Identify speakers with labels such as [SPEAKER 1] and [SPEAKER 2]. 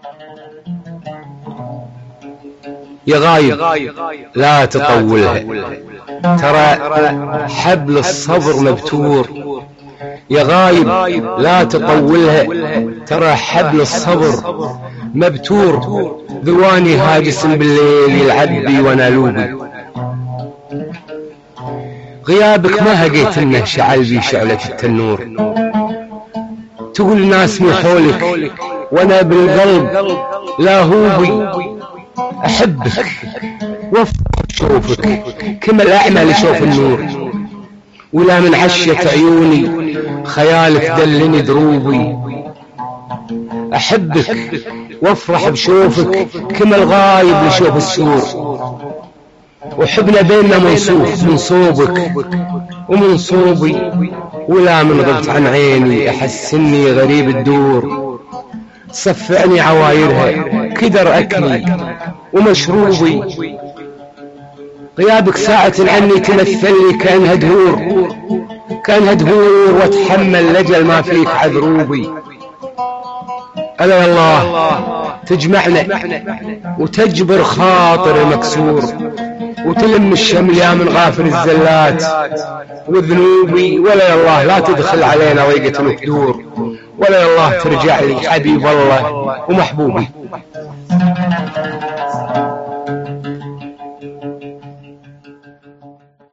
[SPEAKER 1] يا غايب لا تطولها، ترى حبل الصبر مبتور. يا غايب لا تطولها، ترى حبل الصبر مبتور. ذواني هاجس بالليل يلعب بي وانا لوبي، غيابك ما هقيت انه شعل بي شعلة التنور. تقول الناس من حولك وانا بالقلب لا هوبي. احبك وافرح شوفك كما الاعمى لشوف النور، ولا من عشة عيوني خيالك دلني دروبي. احبك وافرح بشوفك كما الغايب لشوف السور، وحبنا بيننا منصوف من صوبك ومن صوبي. ولا من غبت عن عيني احس اني غريب الدور، صفعني عوايرها كدر اكلي ومشروبي. غيابك ساعة عني تمثل لي كأنها دهور، كأنها دهور واتحمل لجل ما فيك عذروبي. ألا والله تجمعنا وتجبر خاطر المكسور، وتلم الشمل يا من غافر الزلات وذنوبي. ولا الله لا تدخل علينا ضيقة القدور، ولا الله ترجع لي حبيب الله ومحبوبي.